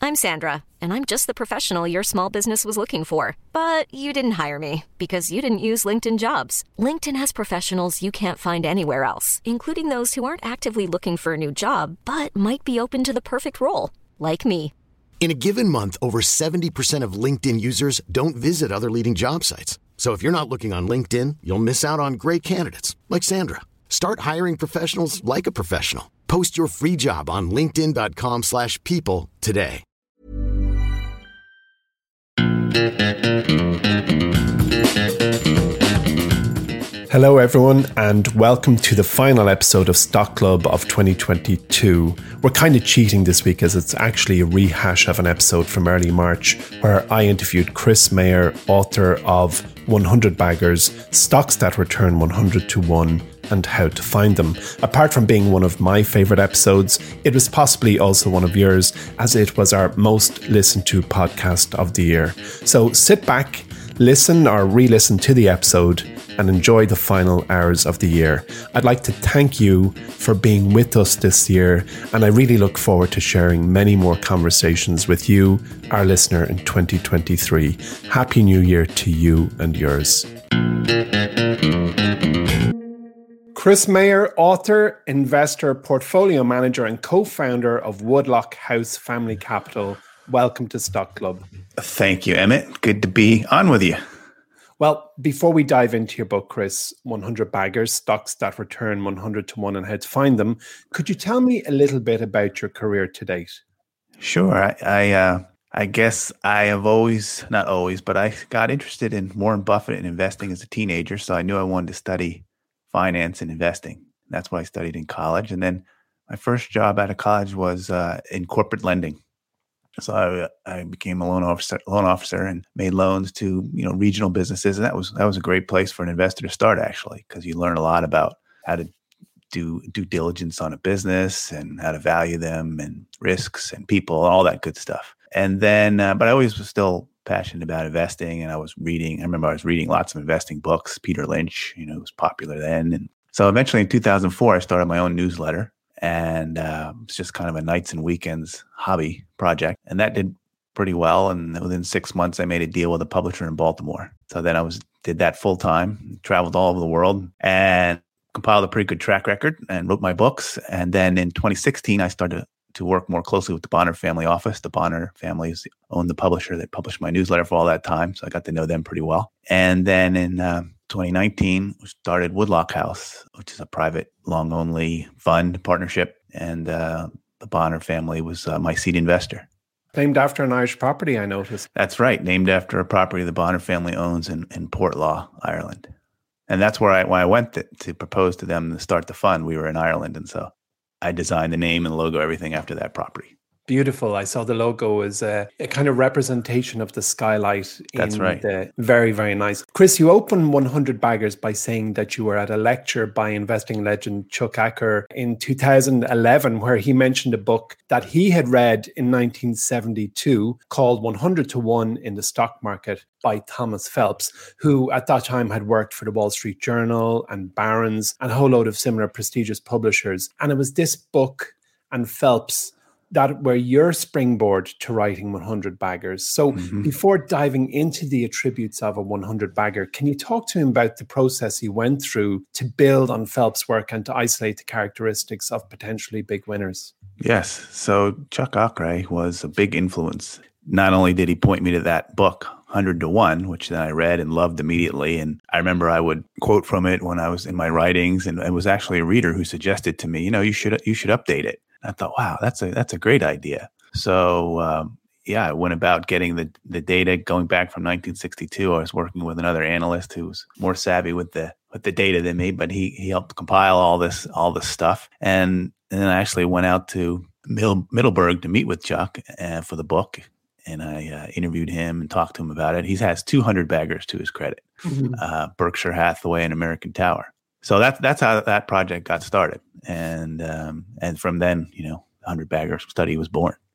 I'm Sandra, and I'm just the professional your small business was looking for. But you didn't hire me because you didn't use LinkedIn Jobs. LinkedIn has professionals you can't find anywhere else, including those who aren't actively looking for a new job, but might be open to the perfect role, like me. In a given month, over 70% of LinkedIn users don't visit other leading job sites. So if you're not looking on LinkedIn, you'll miss out on great candidates like Sandra. Start hiring professionals like a professional. Post your free job on linkedin.com/people today. Hello everyone, and welcome to the final episode of Stock Club of 2022. We're kind of cheating this week as it's actually a rehash of an episode from early March where I interviewed Chris Mayer, author of 100 Baggers, Stocks That Return 100 to 1 and How to Find Them. Apart from being one of my favourite episodes, it was possibly also one of yours, as it was our most listened to podcast of the year. So sit back, listen or re-listen to the episode and enjoy the final hours of the year. I'd like to thank you for being with us this year, and I really look forward to sharing many more conversations with you, our listener, in 2023. Happy New Year to you and yours. Chris Mayer, author, investor, portfolio manager, and co-founder of Woodlock House Family Capital. Welcome to Stock Club. Thank you, Emmett. Good to be on with you. Well, before we dive into your book, Chris, 100 Baggers, Stocks That Return 100 to 1 and How to Find Them, could you tell me a little bit about your career to date? Sure. I guess I have always, not always, but I got interested in Warren Buffett and investing as a teenager. So I knew I wanted to study finance and investing. That's what I studied in college. And then my first job out of college was in corporate lending. So I became a loan officer and made loans to regional businesses, and that was a great place for an investor to start, actually, because you learn a lot about how to do due diligence on a business and how to value them and risks and people and all that good stuff. And then, but I always was still passionate about investing, and I remember I was reading lots of investing books. Peter Lynch, was popular then, and so eventually in 2004 I started my own newsletter. And it's just kind of a nights and weekends hobby project. And that did pretty well. And within 6 months, I made a deal with a publisher in Baltimore. So then did that full time, traveled all over the world and compiled a pretty good track record and wrote my books. And then in 2016, I started to work more closely with the Bonner family office. The Bonner families owned the publisher that published my newsletter for all that time. So I got to know them pretty well. And then in 2019, we started Woodlock House, which is a private long-only fund partnership. And the Bonner family was my seed investor. Named after an Irish property, I noticed. That's right. Named after a property the Bonner family owns in Portlaw, Ireland. And that's where when I went to propose to them to start the fund, we were in Ireland. And so I designed the name and the logo, everything after that property. Beautiful. I saw the logo as a kind of representation of the skylight. That's right. Very, very nice. Chris, you opened 100 Baggers by saying that you were at a lecture by investing legend Chuck Acker in 2011, where he mentioned a book that he had read in 1972 called 100 to 1 in the Stock Market by Thomas Phelps, who at that time had worked for the Wall Street Journal and Barron's and a whole load of similar prestigious publishers. And it was this book and Phelps that were your springboard to writing 100 Baggers. So before diving into the attributes of a 100 bagger, can you talk to him about the process he went through to build on Phelps' work and to isolate the characteristics of potentially big winners? Yes. So Chuck Acker was a big influence. Not only did he point me to that book, 100 to 1, which then I read and loved immediately. And I remember I would quote from it when I was in my writings, and it was actually a reader who suggested to me, you should update it. I thought, wow, that's a great idea. So, I went about getting the data going back from 1962. I was working with another analyst who was more savvy with the data than me, but he helped compile all this stuff. And then I actually went out to Middleburg to meet with Chuck for the book. And I interviewed him and talked to him about it. He has 200 baggers to his credit, Berkshire Hathaway and American Tower. So that's how that project got started. And from then, 100 Bagger study was born.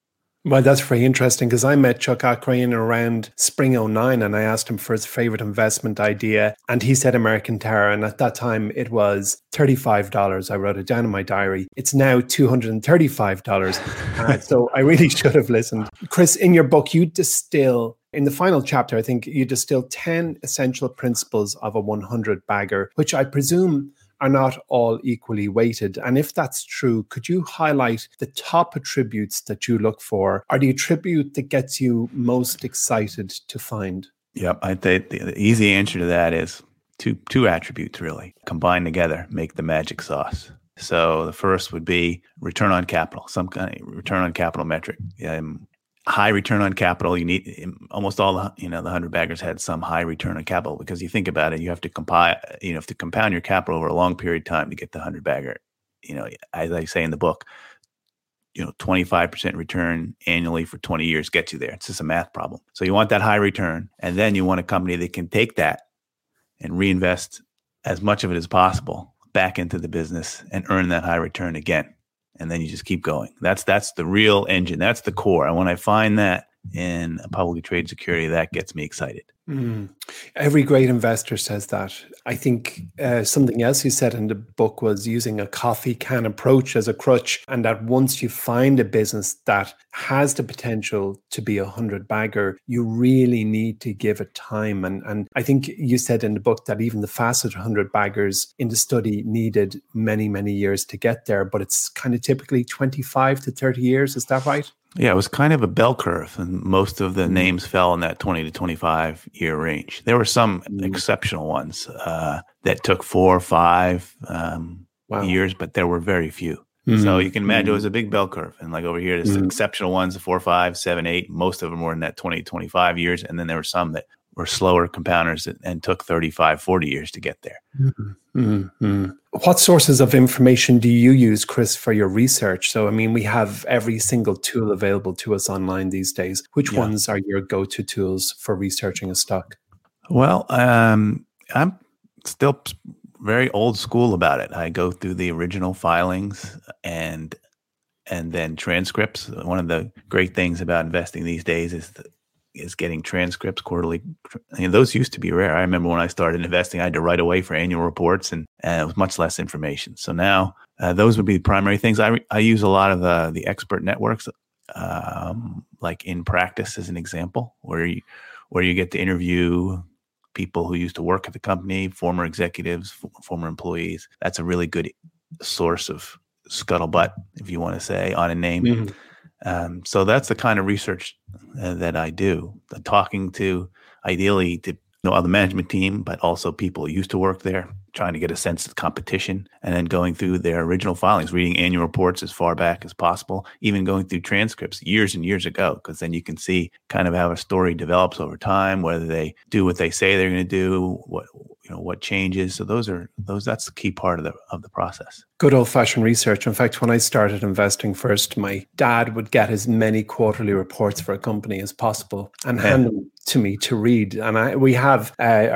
Well, that's very interesting because I met Chuck Akre around spring '09 and I asked him for his favorite investment idea. And he said American Tower. And at that time, it was $35. I wrote it down in my diary. It's now $235. So I really should have listened. Chris, in your book, you distill, in the final chapter, I think you distill 10 essential principles of a 100 bagger, which I presume are not all equally weighted. And if that's true, could you highlight the top attributes that you look for, or the attribute that gets you most excited to find? Yep. I think the easy answer to that is two attributes, really. Combined together, make the magic sauce. So the first would be return on capital, some kind of return on capital metric. High return on capital. You need almost all the 100 baggers had some high return on capital, because you think about it, you have to compound your capital over a long period of time to get the 100 bagger. As I say in the book, 25% return annually for 20 years gets you there. It's just a math problem. So you want that high return, and then you want a company that can take that and reinvest as much of it as possible back into the business and earn that high return again. And then you just keep going. That's the real engine. That's the core. And when I find that in a publicly traded security, that gets me excited. Every great investor says that. I think something else you said in the book was using a coffee can approach as a crutch, and that once you find a business that has the potential to be a 100 bagger, you really need to give it time. And I think you said in the book that even the fastest 100 baggers in the study needed many, many years to get there, but it's kind of typically 25 to 30 years. Is that right? Yeah, it was kind of a bell curve, and most of the names fell in that 20 to 25 year range. There were some exceptional ones that took 4 or 5 years, but there were very few. So you can imagine it was a big bell curve. And like over here, there's exceptional ones, 4, 5, 7, 8. Most of them were in that 20 to 25 years. And then there were some that were slower compounders and took 35, 40 years to get there. What sources of information do you use, Chris, for your research? So, I mean, we have every single tool available to us online these days. Which ones are your go-to tools for researching a stock? Well, I'm still very old school about it. I go through the original filings and then transcripts. One of the great things about investing these days is getting transcripts quarterly. Those used to be rare. I remember when I started investing, I had to write away for annual reports, and it was much less information. So now those would be the primary things. I use a lot of the expert networks, like In Practice as an example, where you get to interview people who used to work at the company, former executives, former employees. That's a really good source of scuttlebutt, if you want to say, on a name. So that's the kind of research that I do, talking to, ideally, to the management team, but also people who used to work there, trying to get a sense of competition, and then going through their original filings, reading annual reports as far back as possible, even going through transcripts years and years ago, because then you can see kind of how a story develops over time, whether they do what they say they're going to do, what changes. So that's the key part of the process. Good old-fashioned research. In fact, when I started investing first, my dad would get as many quarterly reports for a company as possible and hand them to me to read. And he had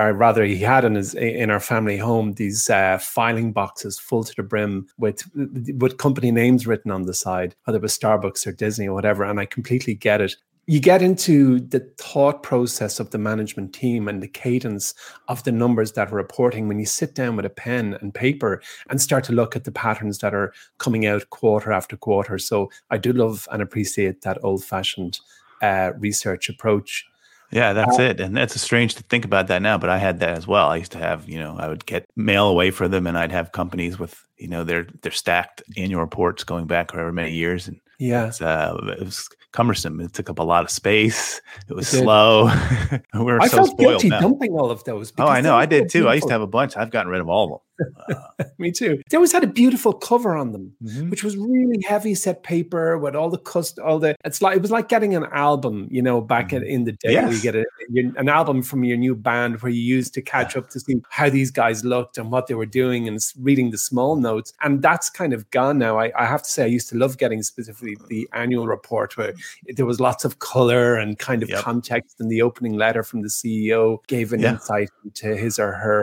in our family home these filing boxes full to the brim with company names written on the side, whether it was Starbucks or Disney or whatever. And I completely get it. You get into the thought process of the management team and the cadence of the numbers that are reporting when you sit down with a pen and paper and start to look at the patterns that are coming out quarter after quarter. So I do love and appreciate that old-fashioned research approach. Yeah, that's it. And that's strange to think about that now, but I had that as well. I used to have, I would get mail away for them, and I'd have companies with, their stacked annual reports going back however many years. And it was cumbersome. It took up a lot of space. It was slow. I felt guilty dumping all of those. Oh, I know. I did too. I used to have a bunch. I've gotten rid of all of them. Me too. They always had a beautiful cover on them, which was really heavy set paper with all the it was like getting an album, back in the day. Yes. You get an album from your new band where you used to catch up to see how these guys looked and what they were doing and reading the small notes. And that's kind of gone now. I have to say, I used to love getting specifically the annual report where there was lots of color and kind of context, and the opening letter from the CEO gave an insight into his or her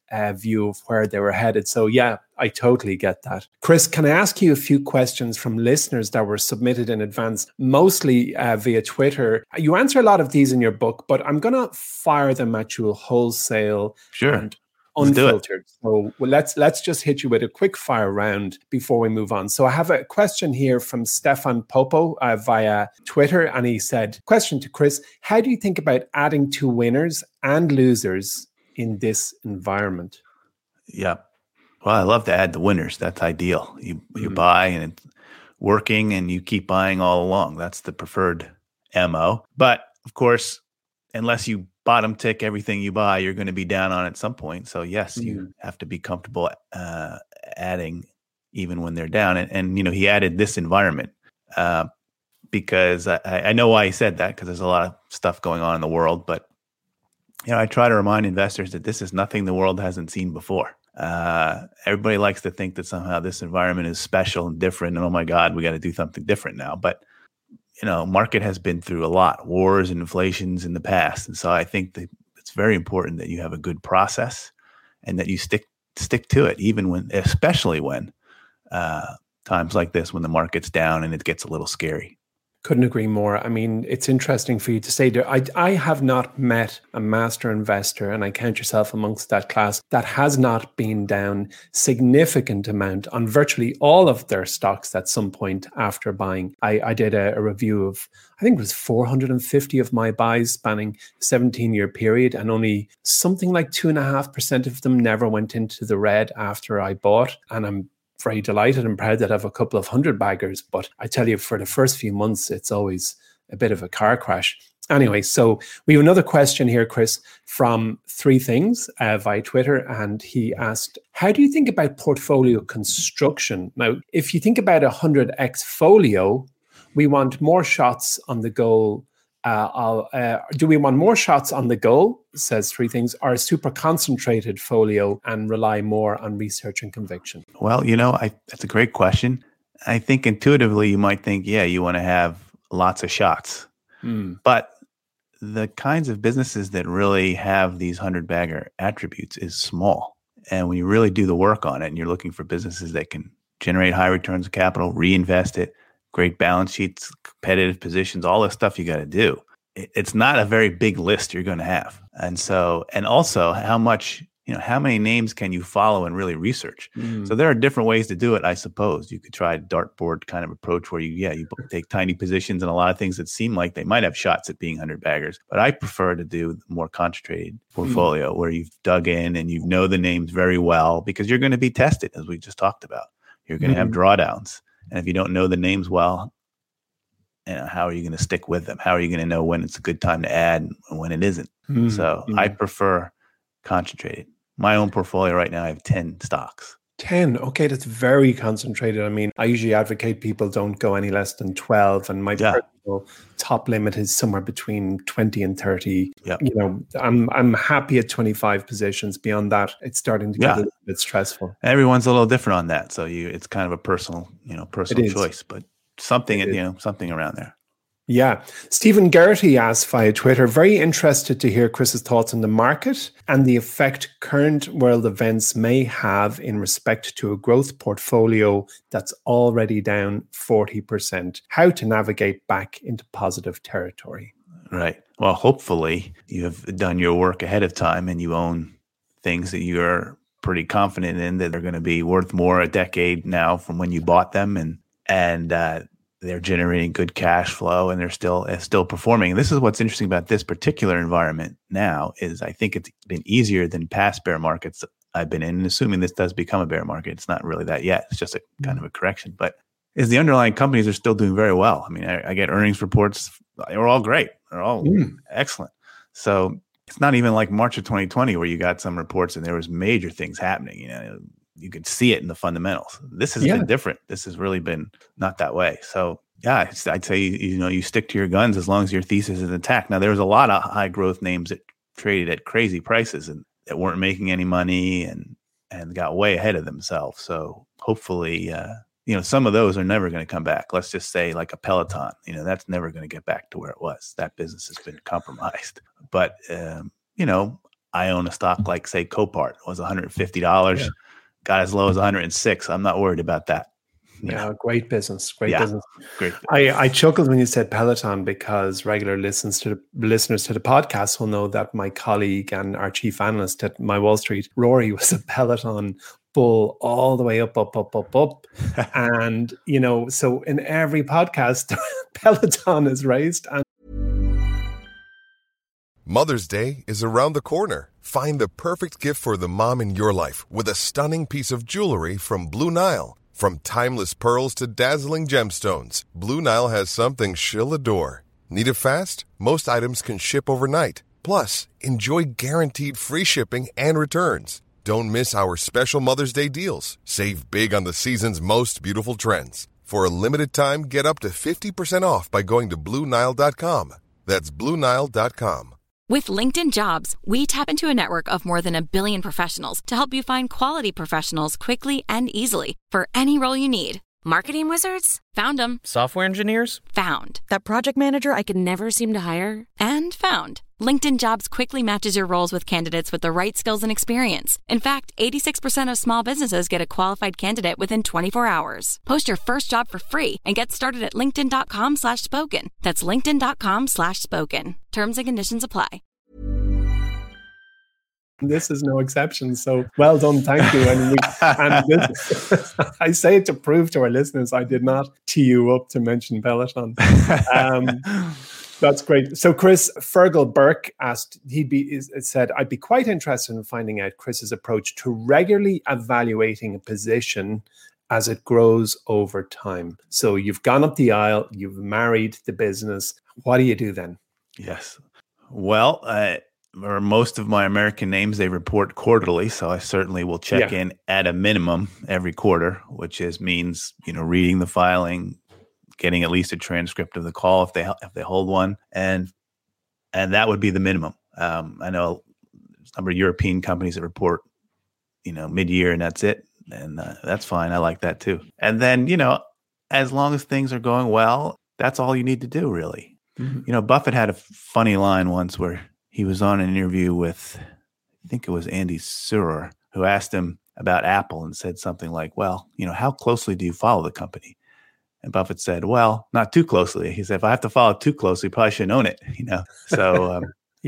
view of where they were headed. So yeah, I totally get that. Chris, can I ask you a few questions from listeners that were submitted in advance, mostly via Twitter? You answer a lot of these in your book, but I'm going to fire them at you wholesale. Sure. And unfiltered. So let's just hit you with a quick fire round before we move on. So I have a question here from Stefan Popo via Twitter, and he said, question to Chris, how do you think about adding to winners and losers in this environment? Yeah. Well, I love to add the winners. That's ideal. You buy and it's working and you keep buying all along. That's the preferred MO. But of course, unless you bottom tick everything you buy, you're going to be down on it at some point. So yes, you have to be comfortable adding even when they're down. And he added this environment because I know why he said that, because there's a lot of stuff going on in the world. But I try to remind investors that this is nothing the world hasn't seen before. Everybody likes to think that somehow this environment is special and different, and oh my God, we got to do something different now. But market has been through a lot, wars and inflations in the past. And so I think that it's very important that you have a good process and that you stick to it, especially when times like this, when the market's down and it gets a little scary. Couldn't agree more. I mean, it's interesting for you to say there. I have not met a master investor, and I count yourself amongst that class, that has not been down significant amount on virtually all of their stocks at some point after buying. I did a review of, I think it was 450 of my buys spanning a 17-year period, and only something like 2.5% of them never went into the red after I bought. And I'm very delighted and proud that I have a couple of 100 baggers. But I tell you, for the first few months, it's always a bit of a car crash. Anyway, so we have another question here, Chris, from Three Things via Twitter. And he asked, how do you think about portfolio construction? Now, if you think about 100x folio, we want more shots on the goal. Do we want more shots on the goal, says Three Things, or a super concentrated folio and rely more on research and conviction? Well, that's a great question. I think intuitively you might think, yeah, you want to have lots of shots. But the kinds of businesses that really have these 100-bagger attributes is small. And when you really do the work on it and you're looking for businesses that can generate high returns of capital, reinvest it, great balance sheets, competitive positions, all this stuff you got to do. It's not a very big list you're going to have. And also how many names can you follow and really research? So there are different ways to do it, I suppose. You could try a dartboard kind of approach where you take tiny positions in a lot of things that seem like they might have shots at being 100 baggers. But I prefer to do a more concentrated portfolio where you've dug in and you know the names very well, because you're going to be tested, as we just talked about. You're going to have drawdowns. And if you don't know the names well, how are you going to stick with them? How are you going to know when it's a good time to add and when it isn't? I prefer concentrated. My own portfolio right now, I have 10 stocks. 10. Okay, that's very concentrated. I mean, I usually advocate people don't go any less than 12. And my personal top limit is somewhere between 20 and 30. Yep. I'm happy at 25 positions. Beyond that, it's starting to get a little bit stressful. Everyone's a little different on that. So it's kind of a personal choice, but something around there. Yeah. Stephen Gertie asked via Twitter, very interested to hear Chris's thoughts on the market and the effect current world events may have in respect to a growth portfolio that's already down 40%. How to navigate back into positive territory. Right. Well, hopefully you have done your work ahead of time and you own things that you're pretty confident in that are going to be worth more a decade now from when you bought them, and they're generating good cash flow and they're still performing. And this is what's interesting about this particular environment now is I think it's been easier than past bear markets I've been in. And assuming this does become a bear market, it's not really that yet. It's just a kind of a correction. But is the underlying companies are still doing very well. I mean, I get earnings reports. They're all great. They're all excellent. So it's not even like March of 2020 where you got some reports and there was major things happening. You could see it in the fundamentals. This has been different. This has really been not that way. So yeah, I'd say, you stick to your guns as long as your thesis is intact. Now, there was a lot of high growth names that traded at crazy prices and that weren't making any money and got way ahead of themselves. So hopefully, some of those are never going to come back. Let's just say like a Peloton, that's never going to get back to where it was. That business has been compromised. But, I own a stock like, say, Copart. It was $150, got as low as 106. I'm not worried about that. Yeah, great business. Great business. Great. I chuckled when you said Peloton because regular listeners to the podcast will know that my colleague and our chief analyst at My Wall Street, Rory, was a Peloton bull all the way up. And, so in every podcast, Peloton is raised. And Mother's Day is around the corner. Find the perfect gift for the mom in your life with a stunning piece of jewelry from Blue Nile. From timeless pearls to dazzling gemstones, Blue Nile has something she'll adore. Need it fast? Most items can ship overnight. Plus, enjoy guaranteed free shipping and returns. Don't miss our special Mother's Day deals. Save big on the season's most beautiful trends. For a limited time, get up to 50% off by going to BlueNile.com. That's BlueNile.com. With LinkedIn Jobs, we tap into a network of more than 1 billion professionals to help you find quality professionals quickly and easily for any role you need. Marketing wizards? Found them. Software engineers? Found. That project manager I could never seem to hire? And found. LinkedIn Jobs quickly matches your roles with candidates with the right skills and experience. In fact, 86% of small businesses get a qualified candidate within 24 hours. Post your first job for free and get started at linkedin.com/spoken. That's linkedin.com/spoken. Terms and conditions apply. This is no exception. So well done. Thank you. I say it to prove to our listeners, I did not tee you up to mention Peloton. That's great. So Chris Fergal Burke said, I'd be quite interested in finding out Chris's approach to regularly evaluating a position as it grows over time. So you've gone up the aisle, you've married the business. What do you do then? Yes. Well, or most of my American names, they report quarterly. So I certainly will check in at a minimum every quarter, which means, reading the filing, getting at least a transcript of the call if they hold one. And that would be the minimum. I know there's a number of European companies that report, mid-year and that's it. And that's fine. I like that too. And then, as long as things are going well, that's all you need to do really. Mm-hmm. Buffett had a funny line once where he was on an interview with, I think it was Andy Surer, who asked him about Apple and said something like, well, how closely do you follow the company? And Buffett said, well, not too closely. He said, if I have to follow too closely, probably shouldn't own it, So,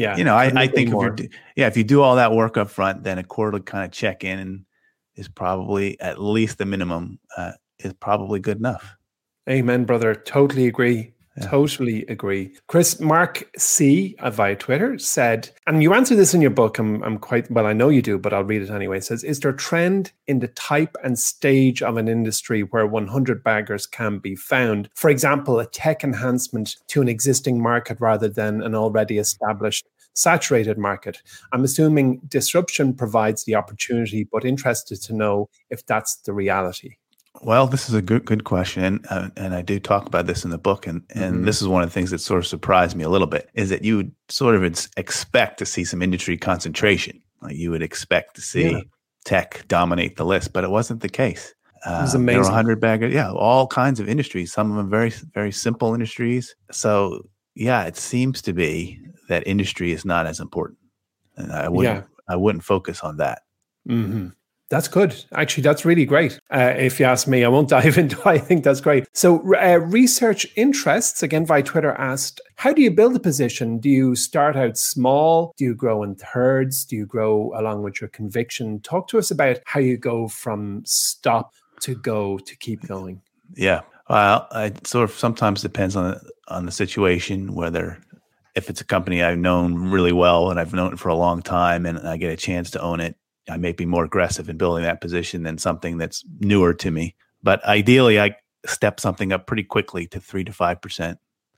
I think if you do all that work up front, then a quarterly kind of check in is probably at least the minimum is probably good enough. Amen, brother. Totally agree. Yeah. Totally agree. Chris, Mark C. via Twitter said, and you answer this in your book, I'm quite, well, I know you do, but I'll read it anyway. It says, is there a trend in the type and stage of an industry where 100 baggers can be found? For example, a tech enhancement to an existing market rather than an already established saturated market. I'm assuming disruption provides the opportunity, but interested to know if that's the reality. Well, this is a good question, and I do talk about this in the book, and this is one of the things that sort of surprised me a little bit, is that you would sort of expect to see some industry concentration. Like you would expect to see tech dominate the list, but it wasn't the case. It was amazing. There were 100 baggers, all kinds of industries, some of them very, very simple industries. So, it seems to be that industry is not as important, and I wouldn't focus on that. Mm-hmm. That's good. Actually, that's really great. If you ask me, I won't dive into it. I think that's great. So research interests, again, via Twitter asked, how do you build a position? Do you start out small? Do you grow in thirds? Do you grow along with your conviction? Talk to us about how you go from stop to go to keep going. Yeah. Well, it sort of sometimes depends on the situation, whether if it's a company I've known really well and I've known it for a long time and I get a chance to own it, I may be more aggressive in building that position than something that's newer to me. But ideally, I step something up pretty quickly to 3 to 5%,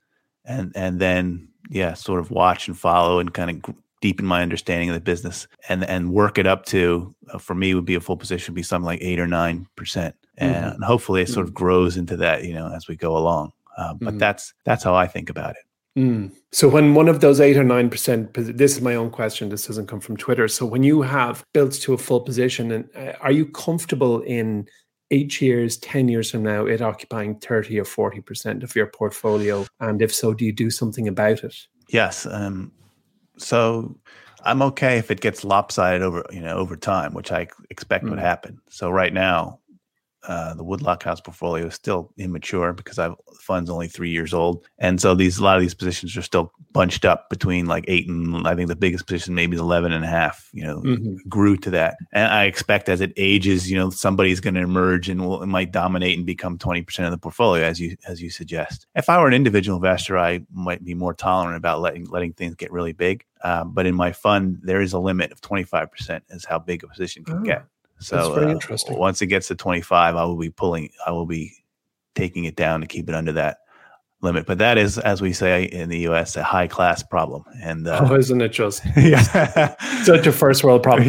and then sort of watch and follow and kind of deepen my understanding of the business and work it up to, for me, would be a full position, would be something like 8 or 9%, and hopefully it sort of grows into that, as we go along. But that's how I think about it. So when one of those 8 or 9%, this is my own question, this doesn't come from Twitter. So when you have built to a full position, and are you comfortable in 8 years, 10 years from now, it occupying 30 or 40% of your portfolio? And if so, do you do something about it? Yes. So I'm okay if it gets lopsided over time, which I expect would happen. So right now, the Woodlock House portfolio is still immature because the fund's only 3 years old. And so a lot of these positions are still bunched up between like 8 and I think the biggest position maybe is 11.5, grew to that. And I expect as it ages, somebody's going to emerge and it might dominate and become 20% of the portfolio as you suggest. If I were an individual investor, I might be more tolerant about letting things get really big. But in my fund, there is a limit of 25% is how big a position can get. So that's very interesting. Once it gets to 25, I will be taking it down to keep it under that limit. But that is, as we say in the US, a high class problem. And isn't it just yeah. such a first world problem?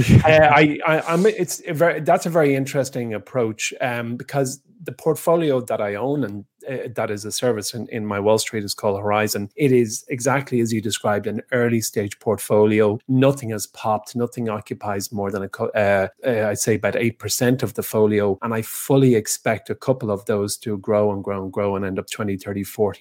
That's a very interesting approach because the portfolio that I own and that is a service in my Wall Street is called Horizon. It is exactly as you described, an early stage portfolio. Nothing has popped. Nothing occupies more than I'd say about 8% of the folio. And I fully expect a couple of those to grow and grow and grow and end up 20, 30,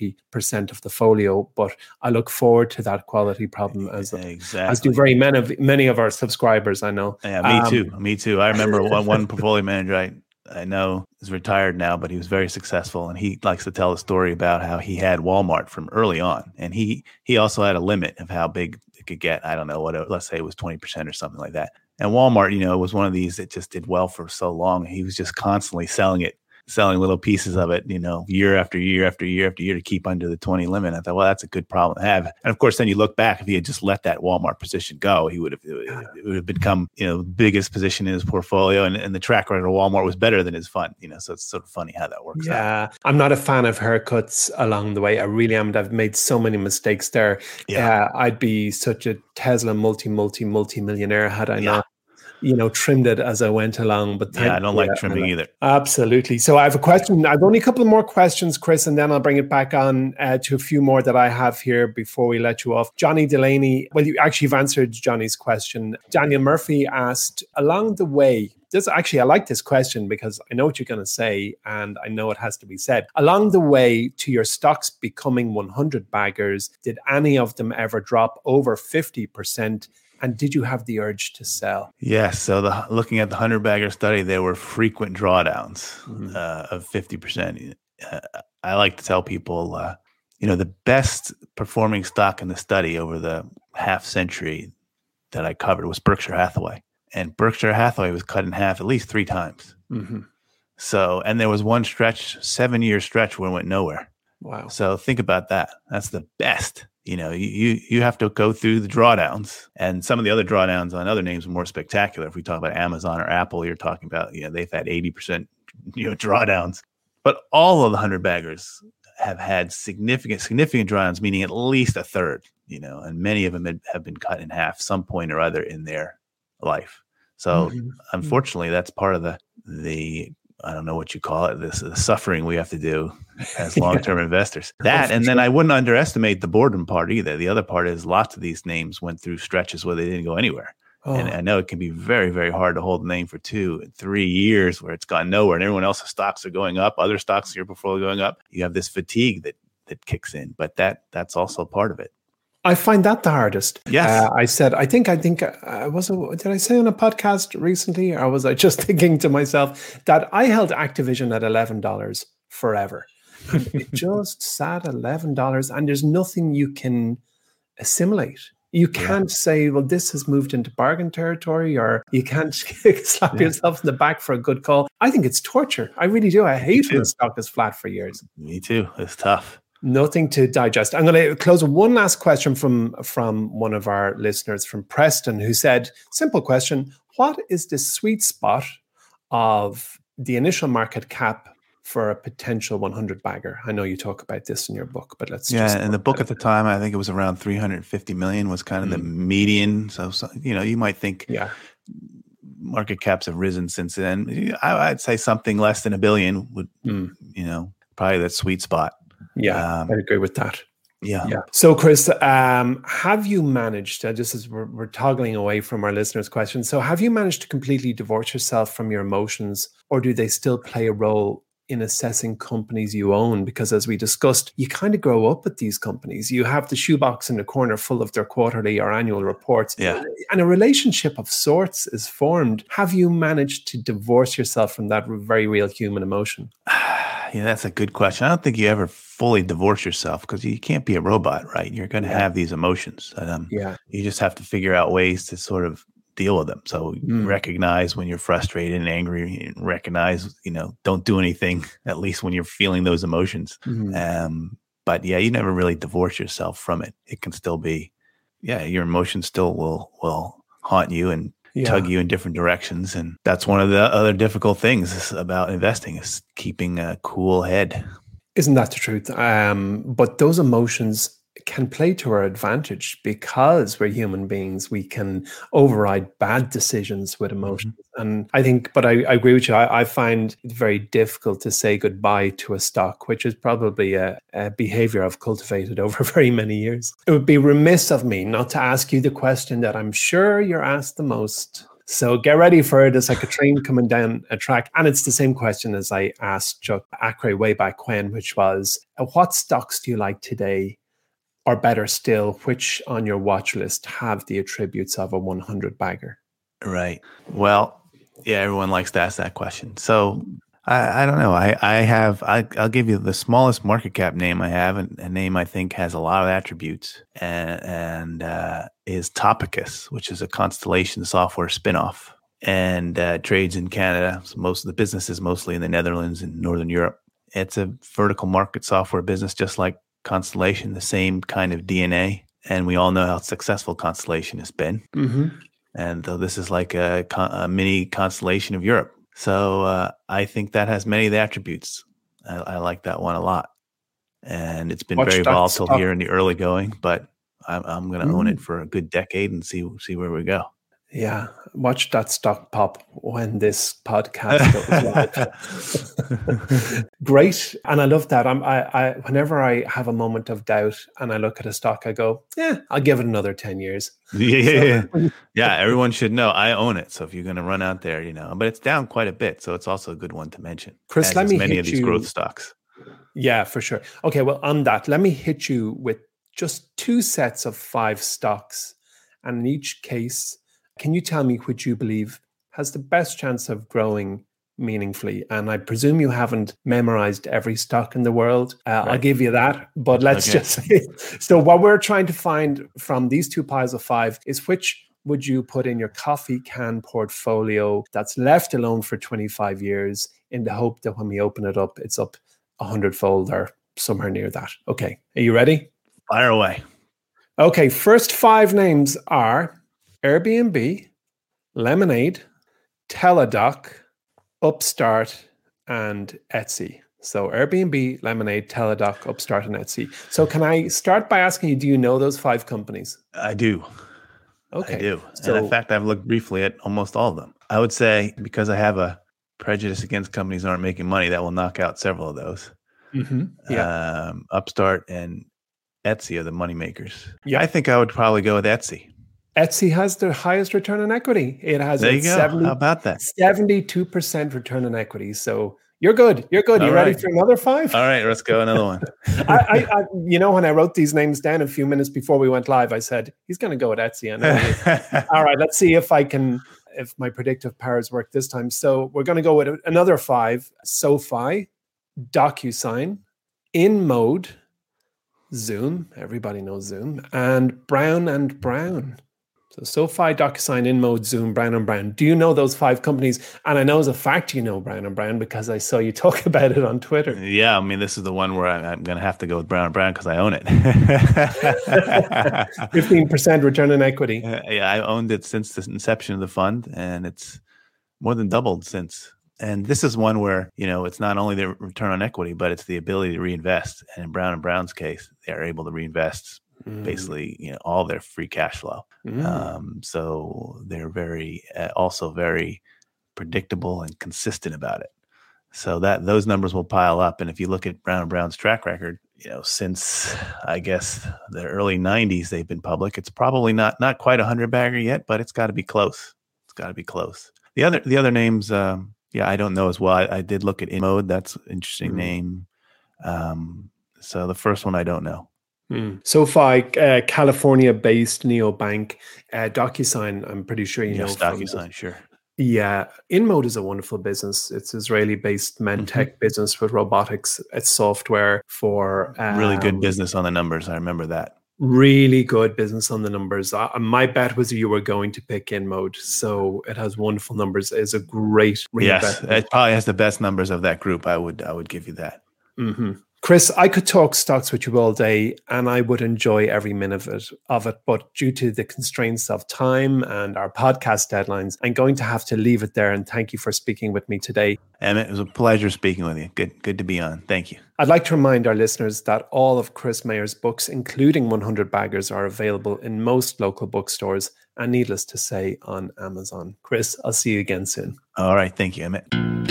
40% of the folio. But I look forward to that quality problem as do very many of our subscribers, I know. Yeah, me too. I remember one portfolio manager I know is retired now, but he was very successful. And he likes to tell the story about how he had Walmart from early on. And he also had a limit of how big it could get. I don't know let's say it was 20% or something like that. And Walmart, was one of these that just did well for so long. He was just constantly selling little pieces of it, year after year after year after year to keep under the 20 limit. I thought, well, that's a good problem to have. And of course, then you look back, if he had just let that Walmart position go, it would have become, the biggest position in his portfolio. And the track record of Walmart was better than his fund, so it's sort of funny how that works out. Yeah. I'm not a fan of haircuts along the way. I really am. I've made so many mistakes there. Yeah. I'd be such a Tesla multi-millionaire had I not trimmed it as I went along. But I don't like trimming either. Absolutely. So I have a question. I've only a couple more questions, Chris, and then I'll bring it back on to a few more that I have here before we let you off. Johnny Delaney, you've answered Johnny's question. Daniel Murphy asked, along the way, I like this question because I know what you're going to say and I know it has to be said. Along the way to your stocks becoming 100 baggers, did any of them ever drop over 50%? And did you have the urge to sell? Yes. So looking at the 100 bagger study, there were frequent drawdowns of 50%. I like to tell people, the best performing stock in the study over the half century that I covered was Berkshire Hathaway. And Berkshire Hathaway was cut in half at least 3 times. Mm-hmm. So, and there was one 7-year stretch where it went nowhere. Wow. So think about that. That's the best. You have to go through the drawdowns, and some of the other drawdowns on other names are more spectacular. If we talk about Amazon or Apple, you're talking about, they've had 80%, drawdowns, but all of the 100 baggers have had significant drawdowns, meaning at least a third, and many of them have been cut in half some point or other in their life. So unfortunately, that's part of the I don't know what you call it, the suffering we have to do as long-term investors. That, and then I wouldn't underestimate the boredom part either. The other part is lots of these names went through stretches where they didn't go anywhere. Oh. And I know it can be very, very hard to hold a name for 2 and 3 years where it's gone nowhere and everyone else's stocks are going up, other stocks in your portfolio going up. You have this fatigue that kicks in, but that's also part of it. I find that the hardest. Yes. I said, did I say on a podcast recently, or was I just thinking to myself that I held Activision at $11 forever? It just sat $11 and there's nothing you can assimilate. You can't say, well, this has moved into bargain territory, or you can't slap yourself in the back for a good call. I think it's torture. I really do. I hate when the stock is flat for years. Me too. It's tough. Nothing to digest. I'm going to close with one last question from one of our listeners, from Preston, who said, simple question, what is the sweet spot of the initial market cap for a potential 100 bagger? I know you talk about this in your book, but let's in the book at the time, I think it was around 350 million was kind of the median. So, you might think market caps have risen since then. I'd say something less than $1 billion would, probably that sweet spot. Yeah, I agree with that. Yeah. So, Chris, have you managed, just as we're toggling away from our listeners' questions, so have you managed to completely divorce yourself from your emotions, or do they still play a role in assessing companies you own? Because as we discussed, you kind of grow up with these companies. You have the shoebox in the corner full of their quarterly or annual reports. Yeah. And a relationship of sorts is formed. Have you managed to divorce yourself from that very real human emotion? Yeah, that's a good question. I don't think you ever fully divorce yourself because you can't be a robot, right? You're going to have these emotions. You just have to figure out ways to sort of deal with them. So recognize when you're frustrated and angry, and recognize, don't do anything, at least when you're feeling those emotions. But yeah, you never really divorce yourself from it. It can still be, your emotions still will haunt you and tug you in different directions. And that's one of the other difficult things about investing is keeping a cool head. Isn't that the truth? But those emotions can play to our advantage because we're human beings. We can override bad decisions with emotions. And I think, but I agree with you. I find it very difficult to say goodbye to a stock, which is probably a behavior I've cultivated over very many years. It would be remiss of me not to ask you the question that I'm sure you're asked the most. So get ready for it. It's like a train coming down a track. And it's the same question as I asked Chuck Akre way back when, which was, what stocks do you like today? Or better still, which on your watch list have the attributes of a 100 bagger? Right. Well, yeah, everyone likes to ask that question. So I don't know. I'll give you the smallest market cap name I have, and a name I think has a lot of attributes, and is Topicus, which is a Constellation Software spinoff, and trades in Canada. So most of the business is mostly in the Netherlands and Northern Europe. It's a vertical market software business, just like Constellation, the same kind of DNA. And we all know how successful Constellation has been. And this is like a mini Constellation of Europe. So I think that has many of the attributes. I like that one a lot. And it's been very volatile here in the early going, but I'm going to own it for a good decade and see where we go. Yeah, watch that stock pop when this podcast goes live. Great, and I love that. I whenever I have a moment of doubt and I look at a stock, I go, I'll give it another 10 years. Yeah. Everyone should know I own it. So if you're going to run out there, but it's down quite a bit, so it's also a good one to mention. Chris, let me many hit of these growth stocks. Yeah, for sure. Okay, well, on that, let me hit you with just 2 sets of 5 stocks, and in each case, can you tell me which you believe has the best chance of growing meaningfully? And I presume you haven't memorized every stock in the world. Right. I'll give you that. But let's just say, so what we're trying to find from these 2 piles of 5 is which would you put in your coffee can portfolio that's left alone for 25 years in the hope that when we open it up, it's up 100-fold or somewhere near that. Okay. Are you ready? Fire away. Okay. First 5 names are Airbnb, Lemonade, Teladoc, Upstart, and Etsy. So Airbnb, Lemonade, Teladoc, Upstart, and Etsy. So can I start by asking you, do you know those 5 companies? I do. Okay. I do. So, and in fact, I've looked briefly at almost all of them. I would say because I have a prejudice against companies that aren't making money, that will knock out several of those. Yeah. Upstart and Etsy are the money makers. Yeah. I think I would probably go with Etsy. Etsy has the highest return on equity. It has there you go. How about that? 72% return on equity. So you're good. You're good. You ready for another 5? All right, let's go another one. I when I wrote these names down a few minutes before we went live, I said, he's going to go with Etsy. I know. All right, let's see if my predictive powers work this time. So we're going to go with another 5. SoFi, DocuSign, InMode, Zoom. Everybody knows Zoom. And Brown & Brown. So SoFi, DocuSign, InMode, Zoom, Brown & Brown. Do you know those 5 companies? And I know as a fact you know Brown & Brown because I saw you talk about it on Twitter. Yeah, I mean, this is the one where I'm going to have to go with Brown & Brown because I own it. 15% return on equity. Yeah, I owned it since the inception of the fund, and it's more than doubled since. And this is one where, it's not only the return on equity, but it's the ability to reinvest. And in Brown & Brown's case, they are able to reinvest basically, all their free cash flow. So they're also very predictable and consistent about it. So those numbers will pile up. And if you look at Brown & Brown's track record, since I guess the early 90s, they've been public. It's probably not quite 100 bagger yet, but it's got to be close. It's got to be close. The other names, Yeah, I don't know as well. I did look at InMode. That's an interesting name. So the first one I don't know. SoFi, California-based neobank, DocuSign, I'm pretty sure you know. DocuSign, sure. Yeah, InMode is a wonderful business. It's Israeli-based medtech business with robotics. It's software for really good business on the numbers. I remember that. Really good business on the numbers. My bet was you were going to pick InMode, so it has wonderful numbers. It's a great reinvestment. Yes, it probably has the best numbers of that group. I would give you that. Chris, I could talk stocks with you all day and I would enjoy every minute of it, but due to the constraints of time and our podcast deadlines, I'm going to have to leave it there, and thank you for speaking with me today. Emmett, it was a pleasure speaking with you. Good to be on. Thank you. I'd like to remind our listeners that all of Chris Mayer's books, including 100 Baggers, are available in most local bookstores and, needless to say, on Amazon. Chris, I'll see you again soon. All right. Thank you, Emmett.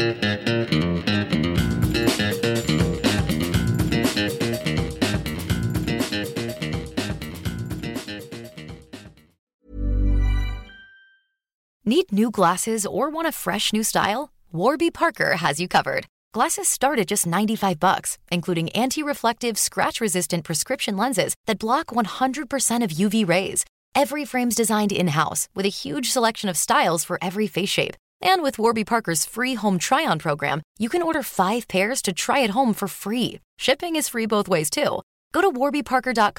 Need new glasses or want a fresh new style? Warby Parker has you covered. Glasses start at just $95, including anti-reflective, scratch-resistant prescription lenses that block 100% of UV rays. Every frame's designed in-house with a huge selection of styles for every face shape. And with Warby Parker's free home try-on program, you can order 5 pairs to try at home for free. Shipping is free both ways, too. Go to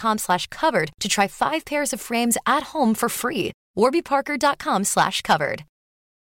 warbyparker.com/covered to try 5 pairs of frames at home for free. warbyparker.com/covered.